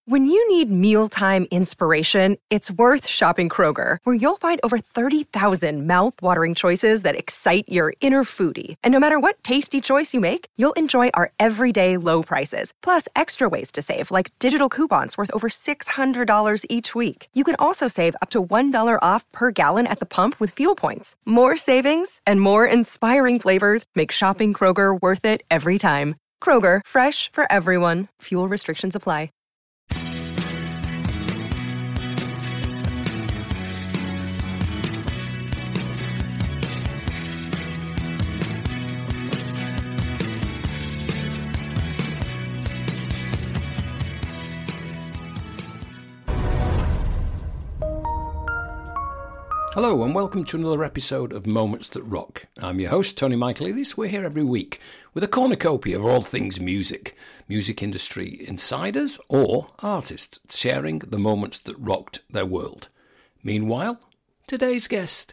When you need mealtime inspiration, it's worth shopping Kroger, where you'll find over 30,000 mouth-watering choices that excite your inner foodie. And no matter what tasty choice you make, you'll enjoy our everyday low prices, plus extra ways to save, like digital coupons worth over $600 each week. You can also save up to $1 off per gallon at the pump with fuel points. More savings and more inspiring flavors make shopping Kroger worth it every time. Kroger, fresh for everyone. Fuel restrictions apply. Hello and welcome to another episode of Moments That Rock. I'm your host, Tony Michaelidis. We're here every week with a cornucopia of all things music, music industry insiders or artists sharing the moments that rocked their world. Meanwhile, today's guest.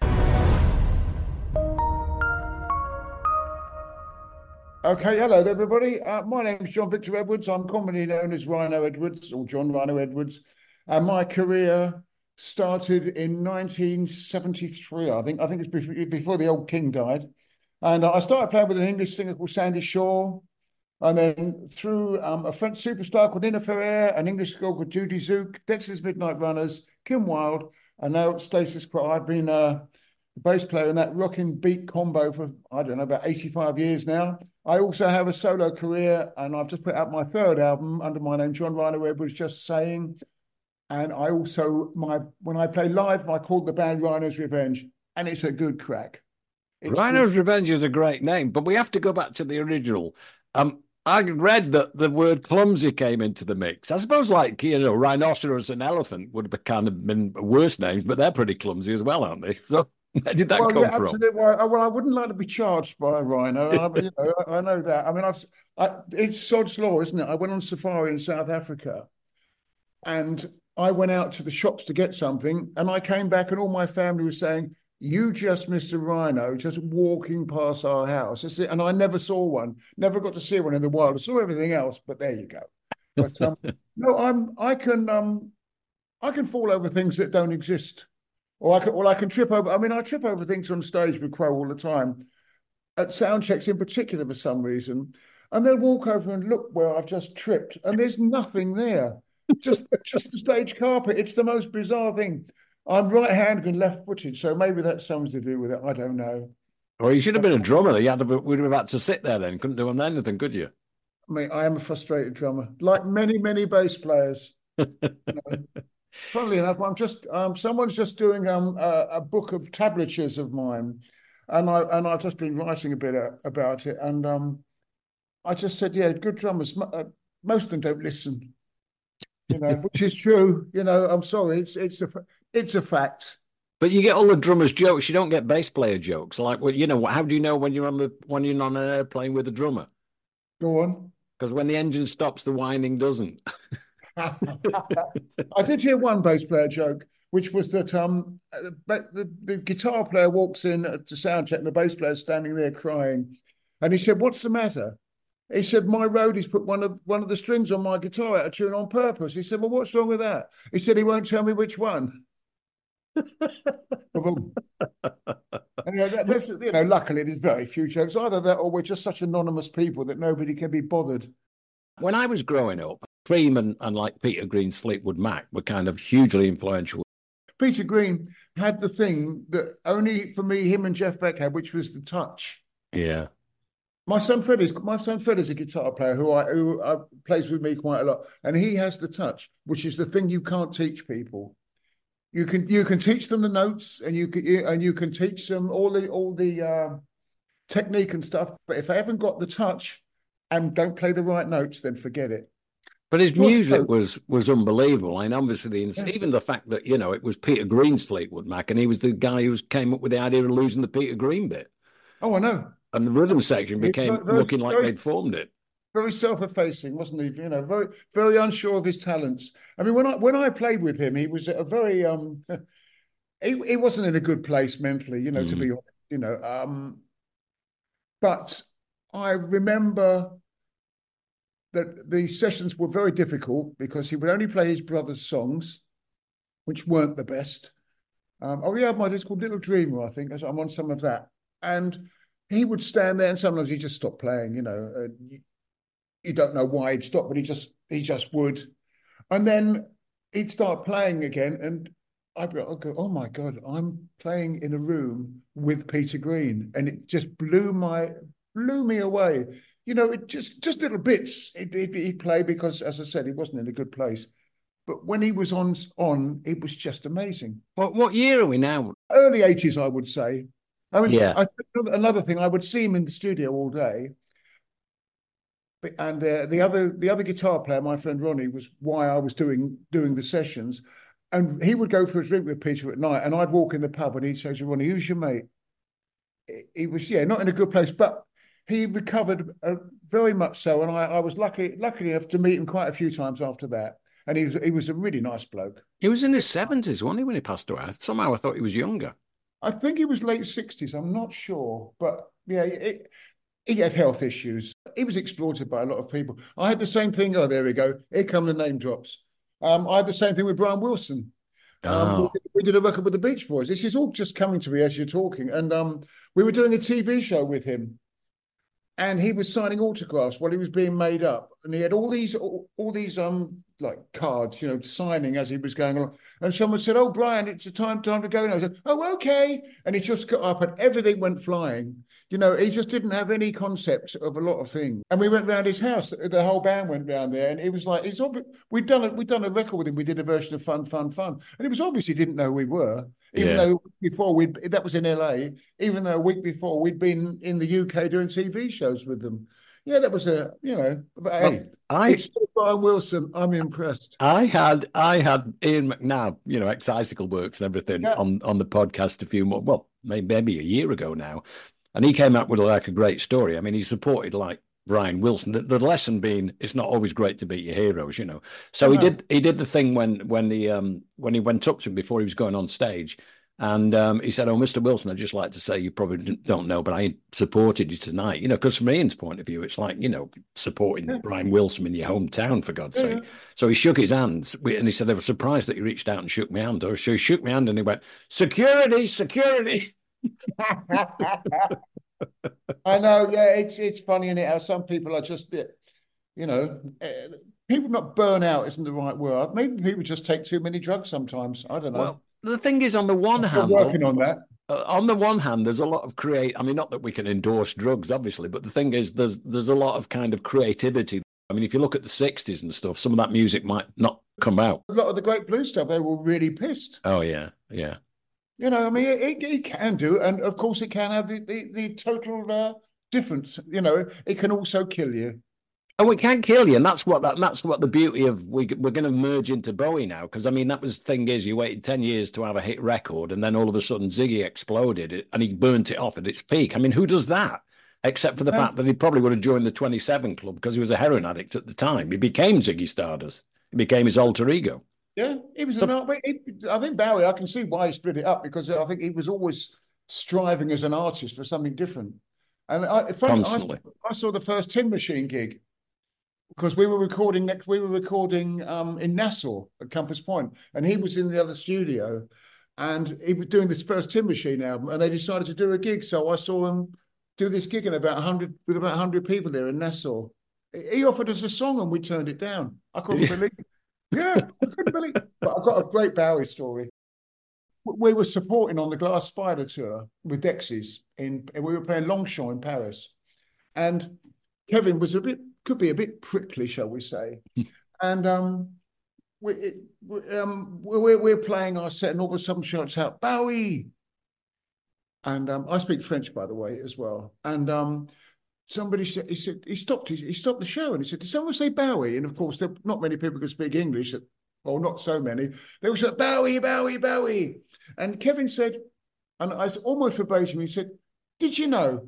Okay, hello there, everybody. My name is John Victor Edwards. I'm commonly known as Rhino Edwards or John Rhino Edwards. And my career started in 1973. I think it's before the old king died. And I started playing with an English singer called Sandy Shaw. And then through a French superstar called Nina Ferrer, an English girl called Judy Zook, Dexter's Midnight Runners, Kim Wilde, and now Status Quo. I've been the bass player in that rocking beat combo for, I don't know, about 85 years now. I also have a solo career, and I've just put out my third album under my name, John Rhino Edwards, Just Saying. And I also, when I play live, I call the band Rhino's Revenge, and it's a good crack. Rhino's Revenge is a great name, but we have to go back to the original. I read that the word clumsy came into the mix. I suppose, like, rhinoceros and elephant would have kind of been worse names, but they're pretty clumsy as well, aren't they? So where did that come from? Absolutely. Well, I wouldn't like to be charged by a rhino. I know that. I mean, it's sod's law, isn't it? I went on safari in South Africa, and I went out to the shops to get something, and I came back and all my family was saying, "You just missed a rhino just walking past our house." And I never saw one, never got to see one in the wild. I saw everything else, but there you go. But no, I can fall over things that don't exist, or I can trip over. I mean, I trip over things on stage with Crow all the time, at sound checks in particular for some reason, and they'll walk over and look where I've just tripped, and there's nothing there. Just the stage carpet. It's the most bizarre thing. I'm right-handed and left-footed, so maybe that's something to do with it. I don't know. Well, you should have been a drummer. Would have had to sit there then. Couldn't do anything, could you? I mean, I am a frustrated drummer, like many, many bass players. Funnily enough, someone's just doing a book of tablatures of mine, and I've just been writing a bit about it, and I just said, yeah, good drummers, most of them don't listen. Which is true. I'm sorry. It's a fact. But you get all the drummers' jokes. You don't get bass player jokes. Like, well, how do you know when you're on an airplane with a drummer? Go on. Because when the engine stops, the whining doesn't. I did hear one bass player joke, which was that the guitar player walks in to sound check, and the bass player's standing there crying, and he said, "What's the matter?" He said, "My roadie's put one of the strings on my guitar out of tune on purpose." He said, "Well, what's wrong with that?" He said, "He won't tell me which one." And, luckily there's very few jokes. Either that or we're just such anonymous people that nobody can be bothered. When I was growing up, Cream and like Peter Green's Fleetwood Mac were kind of hugely influential. Peter Green had the thing that only for me, him and Jeff Beck had, which was the touch. Yeah. My son Fred is a guitar player who plays with me quite a lot, and he has the touch, which is the thing you can't teach people. You can teach them the notes, and you can teach them all the technique and stuff, but if they haven't got the touch and don't play the right notes, then forget it. But his music was unbelievable. And obviously, even the fact that it was Peter Green's Fleetwood Mac, and he was the guy who came up with the idea of losing the Peter Green bit. Oh, I know. And the rhythm section became looking like they'd formed it. Very very wasn't he? Very, very unsure of his talents. I mean, when I played with him, he was a very he wasn't in a good place mentally, to be honest, but I remember that the sessions were very difficult because he would only play his brother's songs, which weren't the best. Oh yeah, my disc called Little Dreamer, I think. I'm on some of that, and he would stand there, and sometimes he just stopped playing. You don't know why he'd stop, but he just would, and then he'd start playing again, and I'd go, oh my God, I'm playing in a room with Peter Green, and it just blew me away. It just little bits he'd play because, as I said, he wasn't in a good place. But when he was on, it was just amazing. What year are we now? Early 80s, I would say. I mean, yeah. Another thing, I would see him in the studio all day. And the other guitar player, my friend Ronnie, was why I was doing the sessions. And he would go for a drink with Peter at night, and I'd walk in the pub, and he'd say to Ronnie, "Who's your mate?" He was, not in a good place, but he recovered very much so. And I was lucky enough to meet him quite a few times after that. And he was a really nice bloke. He was in his 70s, wasn't he, when he passed away? Somehow I thought he was younger. I think he was late 60s. I'm not sure. But yeah, he had health issues. He was exploited by a lot of people. I had the same thing. Oh, there we go. Here come the name drops. I had the same thing with Brian Wilson. We did a record with the Beach Boys. This is all just coming to me as you're talking. And we were doing a TV show with him. And he was signing autographs while he was being made up. And he had all these like cards, signing as he was going along. And someone said, "Oh, Brian, it's time to go." And I said, "Oh, okay." And he just got up and everything went flying. He just didn't have any concept of a lot of things. And we went round his house. The whole band went round there, and it was like we'd done a record with him. We did a version of Fun, Fun, Fun, and it was obviously didn't know who we were. Even though before that was in LA. Even though a week before we'd been in the UK doing TV shows with them. Yeah, that was but hey, it's still Brian Wilson. I'm impressed. I had Ian McNabb, Ex-Icicle Works and everything on the podcast a few more, well, maybe a year ago now. And he came up with like a great story. I mean, he supported like Brian Wilson. The lesson being, it's not always great to beat your heroes, So he did the thing when he went up to him before he was going on stage, and he said, "Oh, Mr. Wilson, I'd just like to say, you probably don't know, but I supported you tonight." Because from Ian's point of view, it's like supporting Brian Wilson in your hometown, for God's sake. So he shook his hands, and he said they were surprised that he reached out and shook my hand. So he shook my hand, and he went, "Security, security." I know, yeah, it's funny, isn't it? How some people are just, people not burn out isn't the right word. Maybe people just take too many drugs sometimes. I don't know. Well, the thing is, on the one hand, working on that. On the one hand, there's a lot of I mean, not that we can endorse drugs, obviously, but the thing is, there's a lot of kind of creativity. I mean, if you look at the 60s and stuff, some of that music might not come out. A lot of the great blues stuff, they were really pissed. Oh, yeah, yeah. I mean, it can do, and of course, it can have the total difference. It can also kill you. And it can kill you, and that's what the beauty of we're going to merge into Bowie now, because I mean that was the thing is you waited 10 years to have a hit record, and then all of a sudden Ziggy exploded and he burnt it off at its peak. I mean, who does that? Except for the fact that he probably would have joined the 27 Club because he was a heroin addict at the time. He became Ziggy Stardust. He became his alter ego. Yeah, he was. I think Bowie. I can see why he split it up because I think he was always striving as an artist for something different. And I saw the first Tin Machine gig because we were recording in Nassau at Compass Point, and he was in the other studio, and he was doing this first Tin Machine album, and they decided to do a gig. So I saw him do this gig in about 100 people there in Nassau. He offered us a song, and we turned it down. I couldn't believe it. Yeah, I couldn't believe it. But I've got a great Bowie story. We were supporting on the Glass Spider tour with Dexys, and we were playing Longchamp in Paris. And Kevin was could be a bit prickly, shall we say. And we're playing our set, and all of a sudden shouts out, "Bowie!" And I speak French, by the way, as well. And somebody said, he stopped the show, and he said, "Did someone say Bowie?" And of course, not many people could speak English, or not so many. They all said, "Bowie, Bowie, Bowie." And Kevin said, and I was almost verbatim, he said, did you know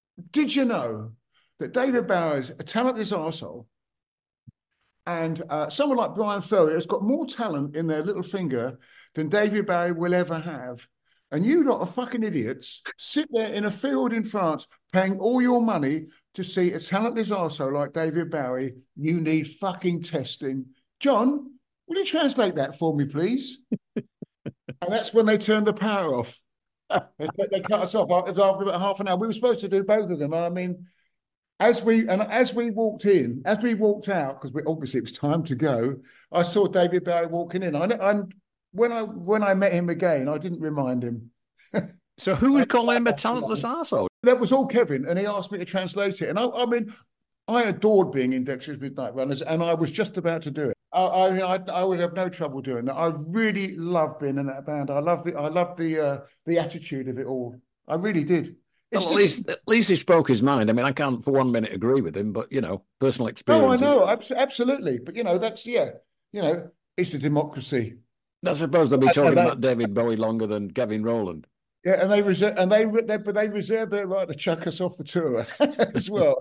that David Bowie is a talented arsehole, and someone like Brian Ferry has got more talent in their little finger than David Bowie will ever have. And you lot of fucking idiots sit there in a field in France paying all your money to see a talentless arsehole like David Bowie, you need fucking testing. John, will you translate that for me, please? And that's when they turned the power off. They cut us off after about half an hour. We were supposed to do both of them. I mean, as we walked out, because obviously it was time to go, I saw David Bowie walking in. And when I met him again, I didn't remind him. So who was calling him a talentless arsehole? That was all Kevin, and he asked me to translate it. And I mean, I adored being in Dexter's Midnight Runners, and I was just about to do it. I would have no trouble doing that. I really loved being in that band. I loved the attitude of it all. I really did. Well, at least he spoke his mind. I mean, I can't for 1 minute agree with him, but personal experience. No, I know, absolutely. But that's it's a democracy. I suppose they'll be talking about David Bowie longer than Kevin Rowland. Yeah, and they reserve their right to chuck us off the tour as well.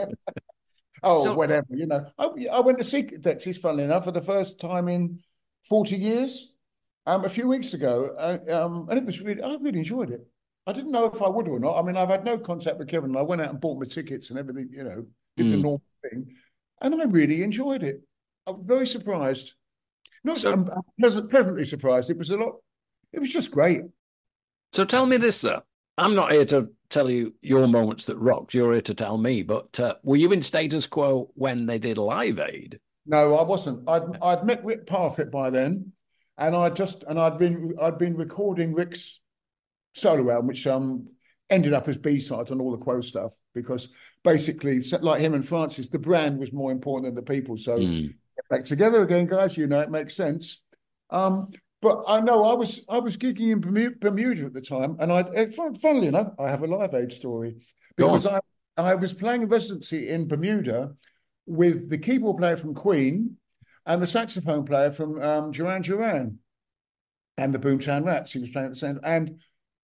Whatever, I went to see Dexys, funnily enough, for the first time in 40 years, a few weeks ago, and it was I really enjoyed it. I didn't know if I would or not. I mean, I've had no contact with Kevin, and I went out and bought my tickets and everything, did the normal thing, and I really enjoyed it. I was very surprised. I'm pleasantly surprised. It was just great. So tell me this, sir. I'm not here to tell you your moments that rocked. You're here to tell me. But were you in Status Quo when they did Live Aid? No, I wasn't. I'd met Rick Parfitt by then, and I'd been recording Rick's solo album, which ended up as B-sides on all the Quo stuff, because basically, like him and Francis, the brand was more important than the people. So get back together again, guys. It makes sense. But I know I was gigging in Bermuda at the time, and funnily enough, I have a Live Aid story, because I was playing a residency in Bermuda with the keyboard player from Queen and the saxophone player from Duran Duran and the Boomtown Rats. He was playing at the same, and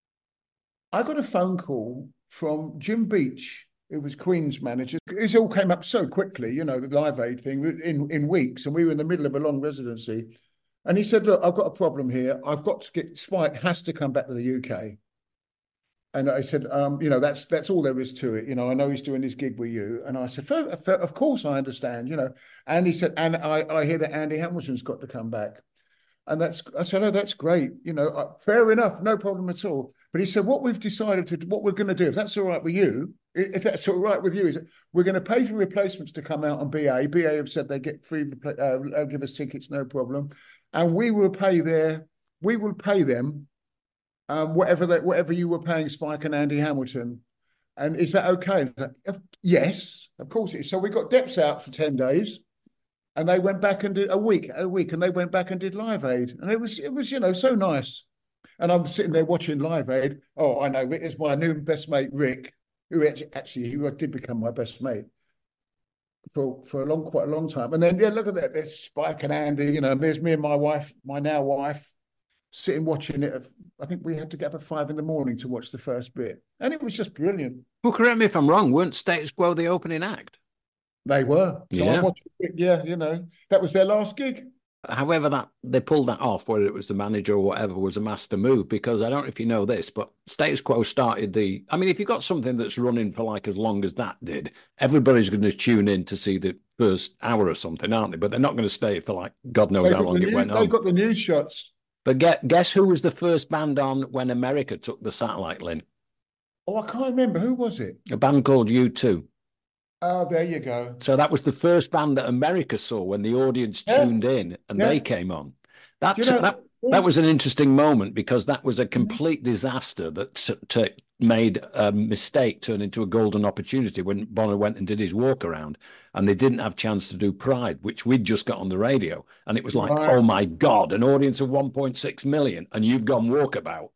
I got a phone call from Jim Beach, who was Queen's manager. It all came up so quickly, the Live Aid thing in weeks, and we were in the middle of a long residency. And he said, look, I've got a problem here. I've got to get Spike has to come back to the UK. And I said, that's all there is to it. I know he's doing his gig with you. And I said, of course I understand, And he said, and I hear that Andy Hamilton's got to come back. And I said, oh, that's great. Fair enough, no problem at all. But he said, what we're going to do, if that's all right with you, is we're going to pay for replacements to come out on BA. BA have said they get free, give us tickets, no problem. And we will pay them whatever you were paying Spike and Andy Hamilton. And is that okay? Yes, of course it is. So we got Deps out for 10 days. And they went back and did a week, and they went back and did Live Aid, and it was so nice. And I'm sitting there watching Live Aid. Oh, I know, it's my new best mate Rick, who did become my best mate for quite a long time. And then look at that, there's Spike and Andy, and there's me and my wife, my now wife, sitting watching it. I think we had to get up at 5 a.m. to watch the first bit, and it was just brilliant. Well, correct me if I'm wrong. Weren't Status Quo the opening act? They were. So yeah. I watched it, that was their last gig. However, they pulled that off, whether it was the manager or whatever, was a master move, because I don't know if you know this, but Status Quo started if you've got something that's running for like as long as that did, everybody's going to tune in to see the first hour or something, aren't they? But they're not going to stay for like God knows how long it went on. They got the news shots. But guess who was the first band on when America took the satellite link? Oh, I can't remember. Who was it? A band called U2. Oh, there you go. So that was the first band that America saw when the audience tuned in and they came on. That was an interesting moment, because that was a complete disaster that made a mistake turn into a golden opportunity when Bono went and did his walk around, and they didn't have a chance to do Pride, which we'd just got on the radio. And it was like, oh my God, an audience of 1.6 million and you've gone walkabout.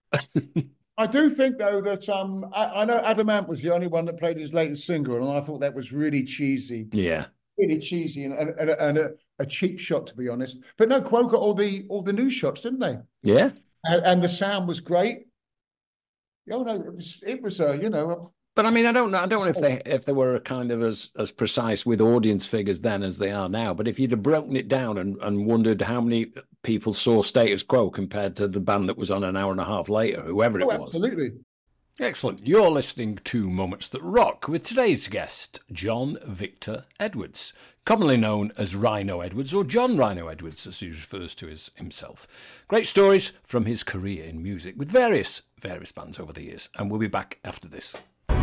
I do think, though, that I know Adam Ant was the only one that played his latest single, and I thought that was really cheesy. Yeah. Really cheesy and a cheap shot, to be honest. But no, Quo got all the news shots, didn't they? Yeah. And the sound was great. Oh, no, it was But I mean, I don't know if they were kind of as precise with audience figures then as they are now. But if you'd have broken it down and wondered how many people saw Status Quo compared to the band that was on an hour and a half later, whoever it was. Absolutely. Excellent. You're listening to Moments That Rock with today's guest, John Victor Edwards, commonly known as Rhino Edwards, or John Rhino Edwards, as he refers to himself. Great stories from his career in music with various bands over the years, and we'll be back after this.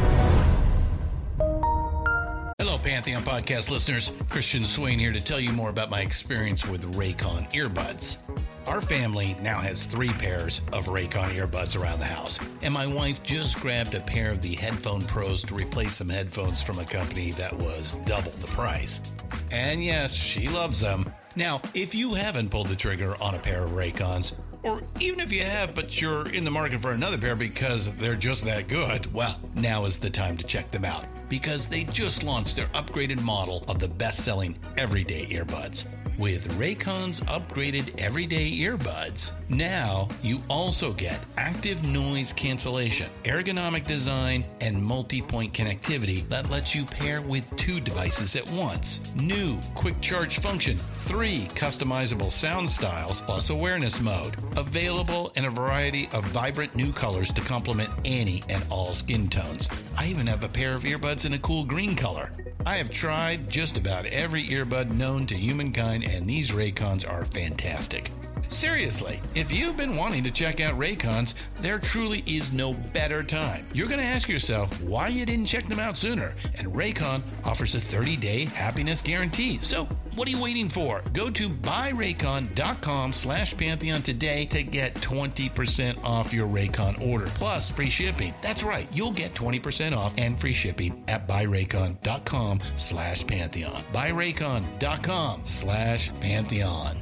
Hello, Pantheon Podcast listeners. Christian Swain here to tell you more about my experience with Raycon earbuds. Our family now has 3 pairs of Raycon earbuds around the house, and my wife just grabbed a pair of the Headphone Pros to replace some headphones from a company that was double the price. And yes, she loves them. Now, if you haven't pulled the trigger on a pair of Raycons, or even if you have, but you're in the market for another pair because they're just that good, well, now is the time to check them out, because they just launched their upgraded model of the best-selling everyday earbuds. With Raycon's upgraded everyday earbuds, now you also get active noise cancellation, ergonomic design, and multi-point connectivity that lets you pair with 2 devices at once. New quick charge function, 3 customizable sound styles, plus awareness mode. Available in a variety of vibrant new colors to complement any and all skin tones. I even have a pair of earbuds in a cool green color. I have tried just about every earbud known to humankind, and these Raycons are fantastic. Seriously, if you've been wanting to check out Raycons, there truly is no better time. You're going to ask yourself why you didn't check them out sooner, and Raycon offers a 30-day happiness guarantee. So what are you waiting for? Go to buyraycon.com/Pantheon today to get 20% off your Raycon order, plus free shipping. That's right, you'll get 20% off and free shipping at buyraycon.com/Pantheon. buyraycon.com/Pantheon.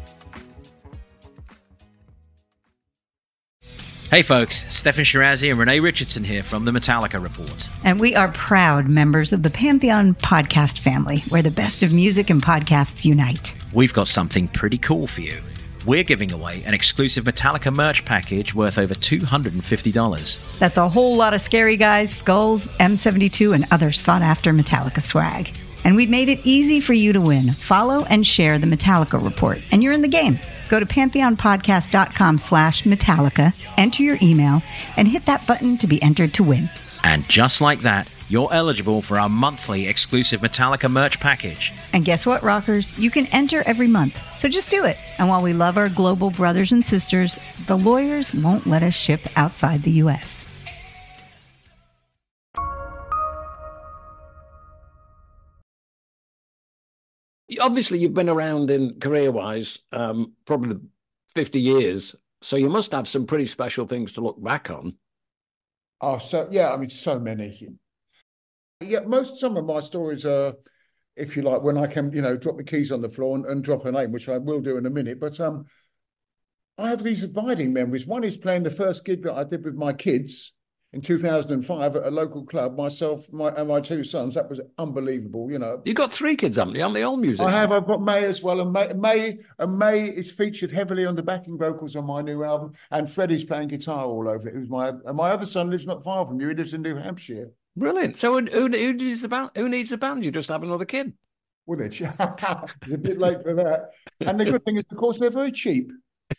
Hey folks, Stefan Shirazi and Renee Richardson here from the Metallica Report. And we are proud members of the Pantheon podcast family, where the best of music and podcasts unite. We've got something pretty cool for you. We're giving away an exclusive Metallica merch package worth over $250. That's a whole lot of Scary Guys, skulls, M72, and other sought-after Metallica swag. And we've made it easy for you to win. Follow and share the Metallica Report, and you're in the game. Go to pantheonpodcast.com/Metallica, enter your email, and hit that button to be entered to win. And just like that, you're eligible for our monthly exclusive Metallica merch package. And guess what, rockers? You can enter every month, so just do it. And while we love our global brothers and sisters, the lawyers won't let us ship outside the U.S. Obviously, you've been around in career-wise probably 50 years, so you must have some pretty special things to look back on. Oh, so so many. Yeah, some of my stories are, if you like, when I can, drop the keys on the floor and drop a name, which I will do in a minute. But I have these abiding memories. One is playing the first gig that I did with my kids in 2005 at a local club, myself and my 2 sons. That was unbelievable, You've got 3 kids, haven't you? Aren't they all musicians? I have. I've got May as well. And May is featured heavily on the backing vocals on my new album. And Freddie's playing guitar all over it. And my other son lives not far from you. He lives in New Hampshire. Brilliant. So who needs a band? You just have another kid. Well, it's a bit late for that. And the good thing is, of course, they're very cheap.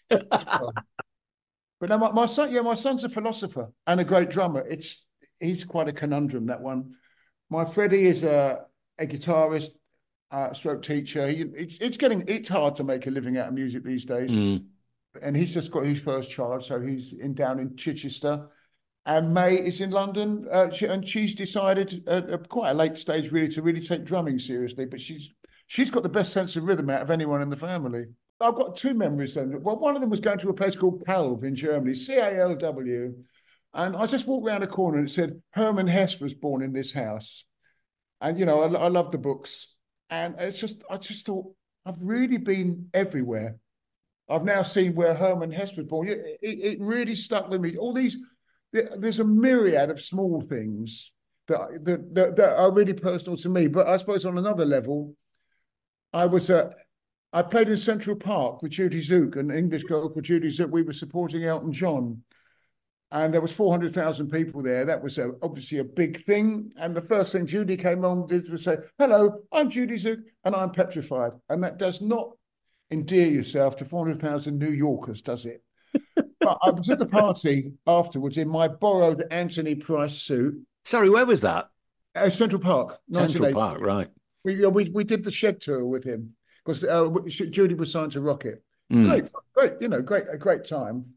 But now my son's a philosopher and a great drummer. He's quite a conundrum, that one. My Freddie is a guitarist, stroke teacher. It's hard to make a living out of music these days. And he's just got his first child, so he's down in Chichester. And May is in London, and she's decided at quite a late stage really to really take drumming seriously. But she's got the best sense of rhythm out of anyone in the family. I've got 2 memories then. Well, one of them was going to a place called Calw in Germany, CALW. And I just walked around a corner and it said, Hermann Hesse was born in this house. And, I love the books. And I just thought, I've really been everywhere. I've now seen where Hermann Hesse was born. It really stuck with me. There's a myriad of small things that are really personal to me. But I suppose on another level, I played in Central Park with Judy Zook, an English girl called Judy Zook. We were supporting Elton John. And there was 400,000 people there. That was obviously a big thing. And the first thing Judy came on did was say, hello, I'm Judy Zook, and I'm petrified. And that does not endear yourself to 400,000 New Yorkers, does it? I was at the party afterwards in my borrowed Anthony Price suit. Sorry, where was that? Central Park, Central Park, right. We did the shed tour with him because Judy was signed to Rocket. Mm. Great, a great time.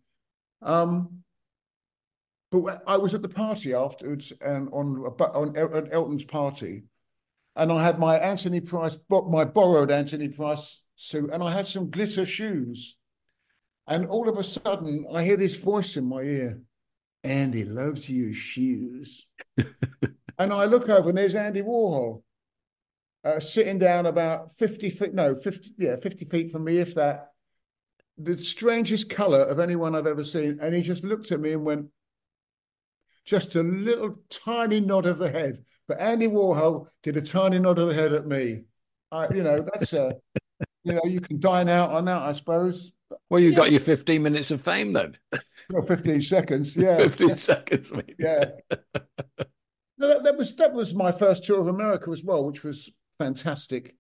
But I was at the party afterwards and on Elton's party, and I had my borrowed Anthony Price suit, and I had some glitter shoes. And all of a sudden, I hear this voice in my ear, Andy loves your shoes. And I look over, and there's Andy Warhol sitting down about 50 feet from me, if that. The strangest colour of anyone I've ever seen. And he just looked at me and went, just a little tiny nod of the head. But Andy Warhol did a tiny nod of the head at me. That's you can dine out on that, I suppose. Well, you got your 15 minutes of fame then. Well, 15 seconds, yeah. 15 seconds, maybe. Yeah. No, that was my first tour of America as well, which was fantastic.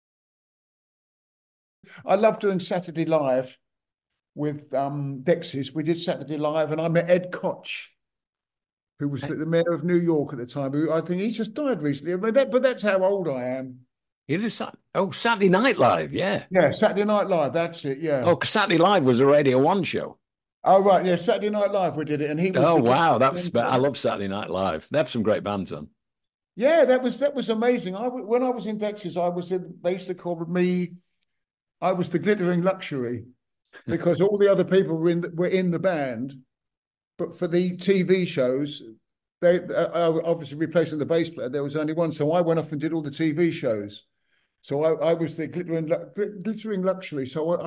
I love doing Saturday Live with Dexys. We did Saturday Live, and I met Ed Koch, who was the mayor of New York at the time. Who I think he just died recently. I mean, but that's how old I am. You did Saturday Night Live, yeah. Yeah, Saturday Night Live, that's it, yeah. Oh, because Saturday Live was a Radio 1 show. Oh, right, yeah, Saturday Night Live we did it. And he was wow, I love Saturday Night Live. They have some great bands on. Yeah, that was amazing. When I was in Dexys, they used to call me, I was the glittering luxury, because all the other people were in the band. But for the TV shows, they obviously replacing the bass player, there was only one. So I went off and did all the TV shows. So I was the glittering luxury. So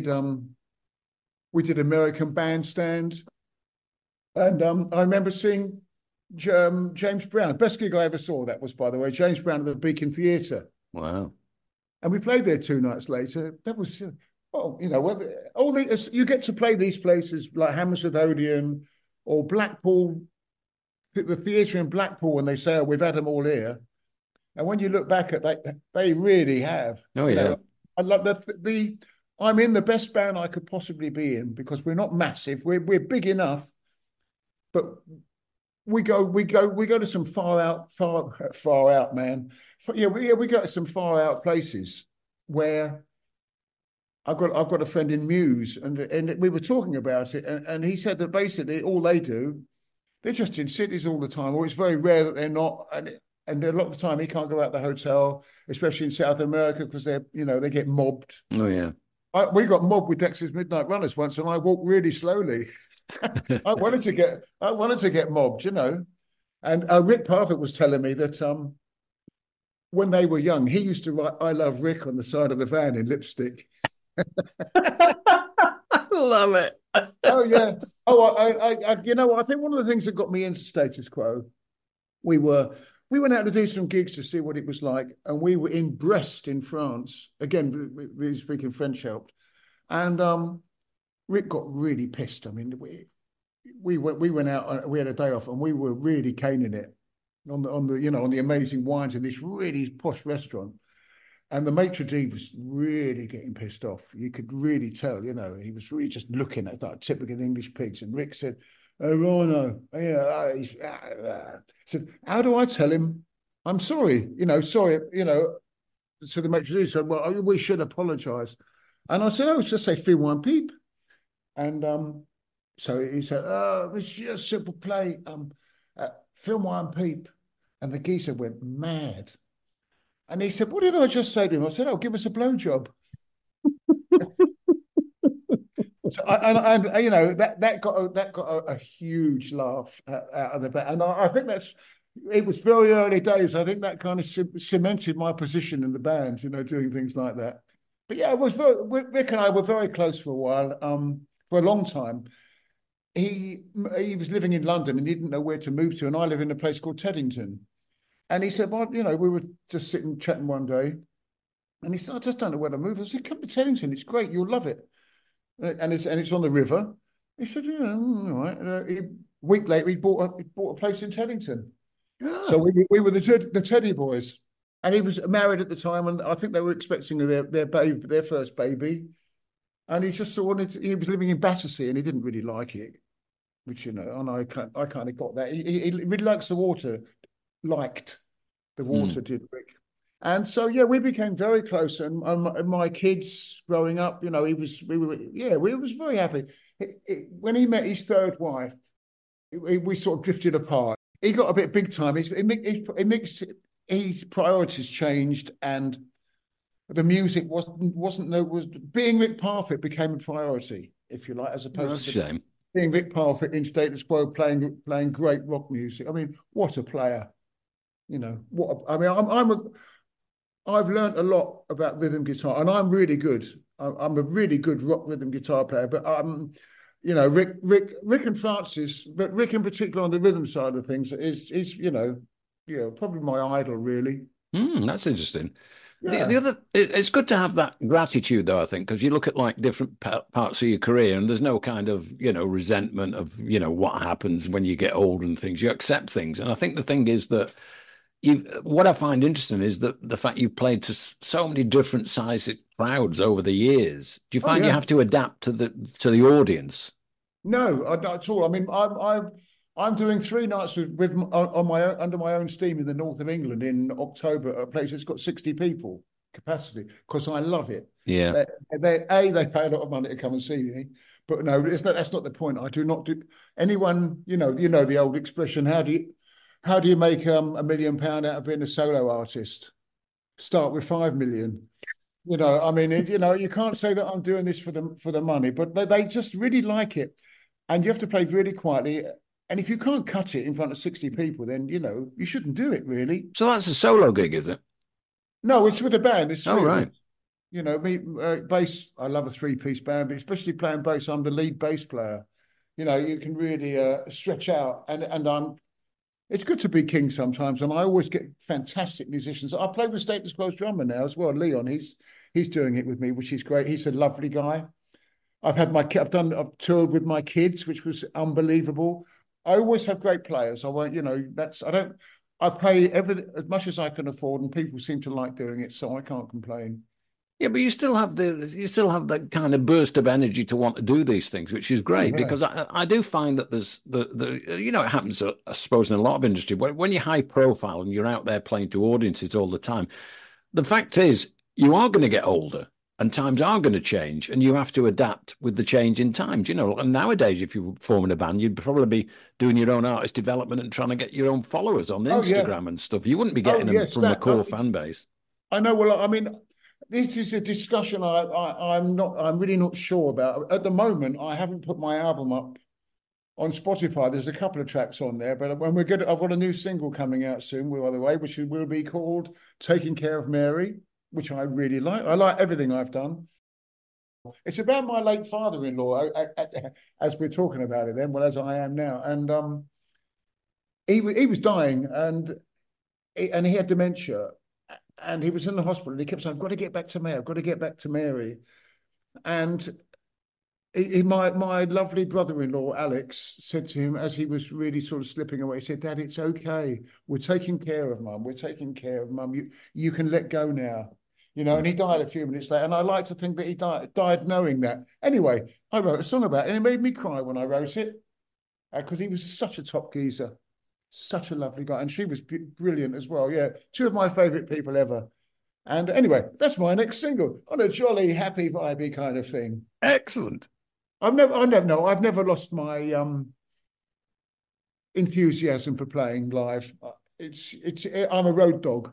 we did American Bandstand, and I remember seeing James Brown. The best gig I ever saw, that was, by the way, James Brown at the Beacon Theatre. Wow! And we played there 2 nights later. That was you get to play these places like Hammersmith Odeon or Blackpool, the theatre in Blackpool, when they say, "Oh, we've had them all here." And when you look back at that, they really have. Oh, yeah. I love I'm in the best band I could possibly be in, because we're not massive. We're big enough, but we go to some far out, man. We go to some far out places where I've got a friend in Muse, and we were talking about it, and he said that basically all they do, they're just in cities all the time, or it's very rare that they're not. And a lot of the time he can't go out the hotel, especially in South America, because they get mobbed. Oh yeah. We got mobbed with Dexys Midnight Runners once, and I walked really slowly. I wanted to get mobbed, And Rick Parfitt was telling me that when they were young, he used to write "I love Rick" on the side of the van in lipstick. I love it. Oh yeah. Oh, I think one of the things that got me into Status Quo, we went out to do some gigs to see what it was like, and we were in Brest in France. Again, really speaking French helped, and Rick got really pissed. I mean, we went out. We had a day off, and we were really caning it on the amazing wines in this really posh restaurant. And the maitre d' was really getting pissed off. You could really tell, he was really just looking at that typical English pigs. And Rick said, "Oh, Rhino, said, how do I tell him I'm sorry? Sorry, to the maitre d'. He said, well, we should apologise." And I said, "Oh, just say fais-moi un pipe." And so he said, "Oh, monsieur, s'il vous plaît, fais-moi un pipe." And the geezer went mad. And he said, "What did I just say to him?" I said, "Oh, give us a blowjob." So, that got a huge laugh out of the back, and I think it was very early days. I think that kind of cemented my position in the band, doing things like that. But yeah, Rick and I were very close for a while, for a long time. He was living in London and he didn't know where to move to, and I live in a place called Teddington. And he said, "Well, we were just sitting chatting one day," and he said, "I just don't know where to move." I said, "Come to Teddington. It's great. You'll love it." And it's on the river. He said, "Yeah, all right." A week later, he bought a place in Teddington. Oh. So we were the Teddy Boys, and he was married at the time, and I think they were expecting their first baby. and he just wanted to, he was living in Battersea and he didn't really like it, which, you know, and I kind of got that. He really likes the water, liked the water, did Rick. And so, yeah, we became very close. And my kids growing up, you know, we was very happy. When he met his third wife, we sort of drifted apart. He got a bit big time. His priorities changed, and the music was being Rick Parfitt became a priority, if you like, as opposed to shame. Being Rick Parfitt in Status Quo, playing great rock music. I mean, what a player! You know, I've learned a lot about rhythm guitar, and I'm really good. I'm a really good rock rhythm guitar player. But you know, Rick and Francis, but Rick in particular on the rhythm side of things is you know, probably my idol, really. That's interesting. Yeah. The other, it's good to have that gratitude, though, I think, because you look at like different parts of your career, and there's no kind of, you know, resentment of, you know, what happens when you get old and things. You accept things, and I think the thing is that what I find interesting is that the fact you've played to so many different sized crowds over the years. Do you find you have to adapt to the audience? No, not at all. I mean, I'm doing 3 nights with on my own, under my own steam in the north of England in October, a place that's got 60 people capacity, because I love it. Yeah. They pay a lot of money to come and see me, but no, that's not the point. I do not do anyone. You know the old expression. How do you make £1 million out of being a solo artist? Start with 5 million. You know, I mean, you know, you can't say that I'm doing this for the money, but they just really like it, and you have to play really quietly. And if you can't cut it in front of 60 people, then, you know, you shouldn't do it, really. So that's a solo gig, is it? No, it's with a band. It's right. You know, bass. I love a 3-piece band, but especially playing bass. I'm the lead bass player. You know, you can really stretch out, and it's good to be king sometimes. And I always get fantastic musicians. I play with Status Quo's drummer now as well, Leon. He's doing it with me, which is great. He's a lovely guy. I've toured with my kids, which was unbelievable. I always have great players. I won't, you know, I pay as much as I can afford, and people seem to like doing it, so I can't complain. Yeah, but you still have that kind of burst of energy to want to do these things, which is great, because I do find that there's you know, it happens, I suppose, in a lot of industry. When you're high profile and you're out there playing to audiences all the time, the fact is you are going to get older. And times are going to change, and you have to adapt with the change in times. You know, and nowadays, if you were forming a band, you'd probably be doing your own artist development and trying to get your own followers on Instagram and stuff. You wouldn't be getting them from a core fan base. I know. Well, I mean, this is a discussion I'm really not sure about. At the moment, I haven't put my album up on Spotify. There's a couple of tracks on there, but when I've got a new single coming out soon, by the way, which will be called "Taking Care of Mary," which I really like. I like everything I've done. It's about my late father-in-law, as we're talking about it then, well, as I am now. And he was dying, and he had dementia, and he was in the hospital, and he kept saying, I've got to get back to Mary, I've got to get back to Mary. And my lovely brother-in-law, Alex, said to him, as he was really sort of slipping away, he said, Dad, it's okay. We're taking care of Mum. We're taking care of Mum. You can let go now. You know, and he died a few minutes later. And I like to think that he died knowing that. Anyway, I wrote a song about it, and it made me cry when I wrote it, because he was such a top geezer, such a lovely guy. And she was brilliant as well. Yeah, 2 of my favourite people ever. And anyway, that's my next single, on a jolly, happy, vibey kind of thing. Excellent. I've never lost my enthusiasm for playing live. I'm a road dog.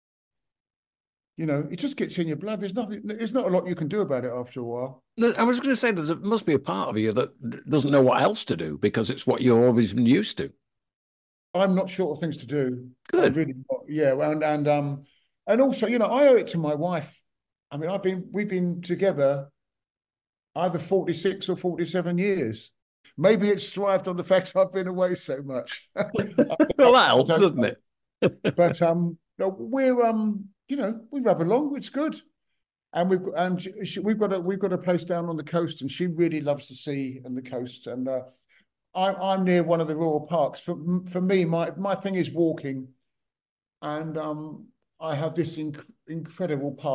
You know, it just gets in your blood. There's not a lot you can do about it after a while. I was going to say, there must be a part of you that doesn't know what else to do, because it's what you've always been used to. I'm not short of things to do. Good. Really, yeah, and also, you know, I owe it to my wife. I mean, we've been together either 46 or 47 years. Maybe it's thrived on the fact I've been away so much. Well, that helps, doesn't it? But no, we're you know, we rub along. It's good, and we've got a place down on the coast, and she really loves the sea and the coast. And I'm near one of the rural parks. For me, my thing is walking, and I have this incredible park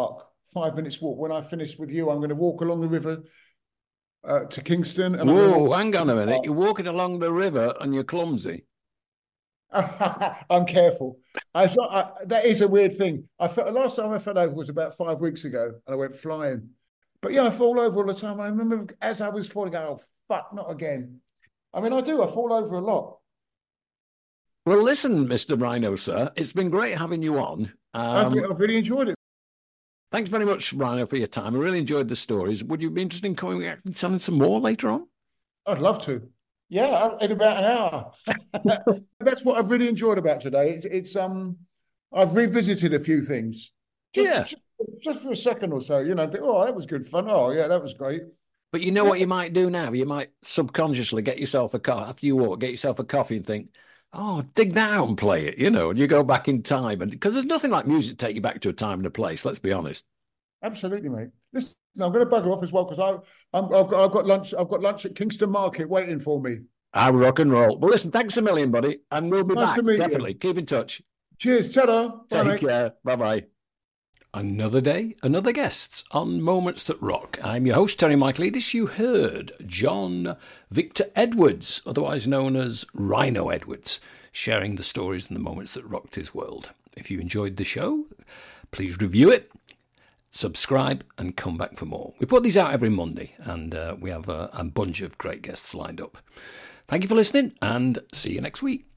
5 minutes walk. When I finish with you, I'm going to walk along the river to Kingston. And Whoa, hang on a minute. You're walking along the river and you're clumsy. I'm careful. That is a weird thing. Last time I fell over was about 5 weeks ago, and I went flying. But yeah, I fall over all the time. I remember as I was falling, oh fuck, not again. I mean, I fall over a lot. Well, listen, Mr. Rhino, sir, it's been great having you on. I've really enjoyed it. Thanks very much, Rhino, for your time. I really enjoyed the stories. Would you be interested in coming back and telling some more later on? I'd love to. Yeah, in about an hour. That's what I've really enjoyed about today. I've revisited a few things. Just for a second or so, that was good fun. Oh, yeah, that was great. But you know what you might do now? You might subconsciously get yourself a coffee. After you walk, get yourself a coffee and think, oh, dig that out and play it, and you go back in time. And because there's nothing like music to take you back to a time and a place, let's be honest. Absolutely, mate. Listen, I'm going to bugger off as well because I've got lunch. I've got lunch at Kingston Market waiting for me. I rock and roll. Well, listen, thanks a million, buddy, and we'll be back. Definitely. You. Keep in touch. Cheers, ta-da. Take care. Bye-bye. Another day, another guests on Moments That Rock. I'm your host, Terry Michaelidis. You heard John Victor Edwards, otherwise known as Rhino Edwards, sharing the stories and the moments that rocked his world. If you enjoyed the show, please review it, subscribe, and come back for more. We put these out every Monday, and we have a bunch of great guests lined up. Thank you for listening, and see you next week.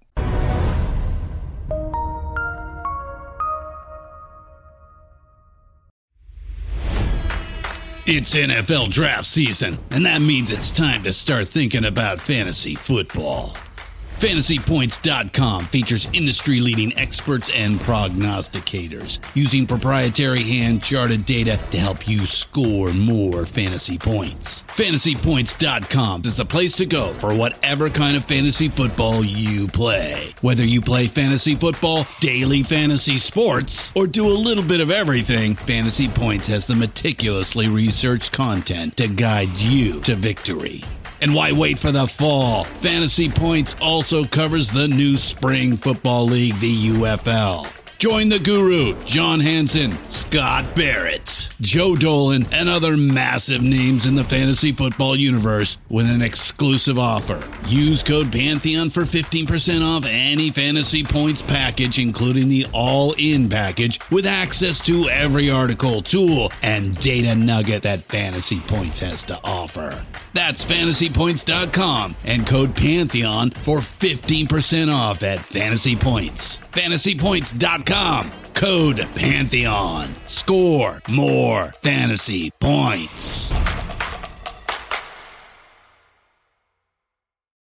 It's NFL draft season, and that means it's time to start thinking about fantasy football. FantasyPoints.com features industry-leading experts and prognosticators using proprietary hand-charted data to help you score more fantasy points. FantasyPoints.com is the place to go for whatever kind of fantasy football you play. Whether you play fantasy football, daily fantasy sports, or do a little bit of everything, Fantasy Points has the meticulously researched content to guide you to victory. And why wait for the fall? Fantasy Points also covers the new spring football league, the UFL. Join the guru, John Hansen, Scott Barrett, Joe Dolan, and other massive names in the fantasy football universe with an exclusive offer. Use code Pantheon for 15% off any Fantasy Points package, including the all-in package, with access to every article, tool, and data nugget that Fantasy Points has to offer. That's FantasyPoints.com and code Pantheon for 15% off at Fantasy Points. FantasyPoints.com, code Pantheon. Score more fantasy points.